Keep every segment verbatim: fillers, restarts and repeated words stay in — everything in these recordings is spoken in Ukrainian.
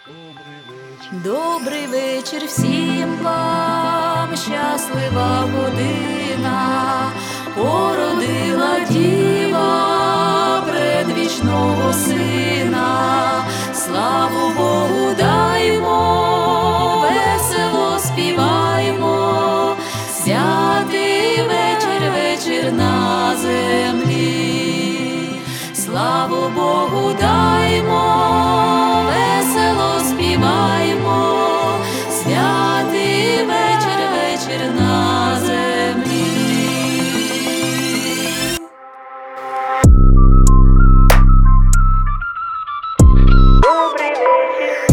Добрий вечір всім вам, щаслива година, породила діва предвічного сина. Славу Богу даймо, весело співаймо, святий вечір, вечір на землі. Славу Богу даймо, весело співаймо, святий вечір, вечір на землі. Добрий вечір.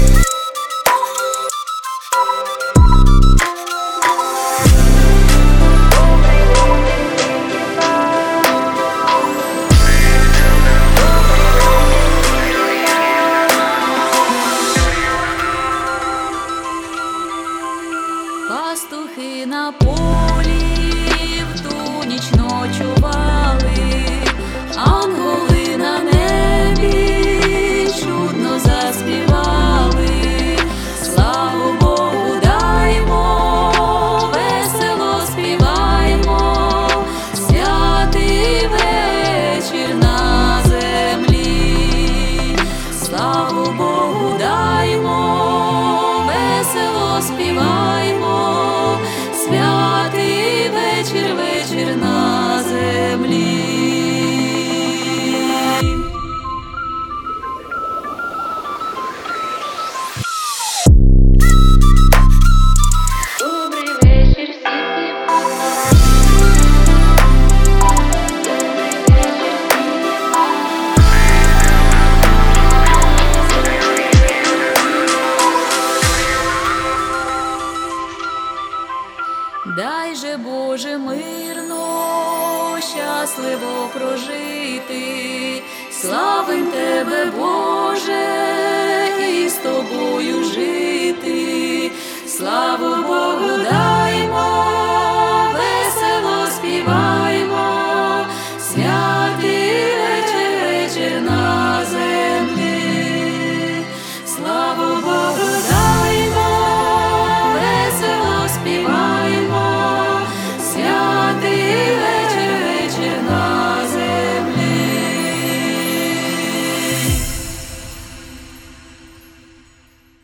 Пастухи на полі в ту ніч ночували, ангели на небі чудно заспівали. Славу Богу даймо, весело співаймо, святий вечір на землі. Славу Богу даймо, весело співаймо, святий вечір, вечір на землі. Добрий вечір всім. Дай же, Боже, мирно, щасливо прожити, славим Тебе, Боже, і з Тобою жити. Славу Богу дай.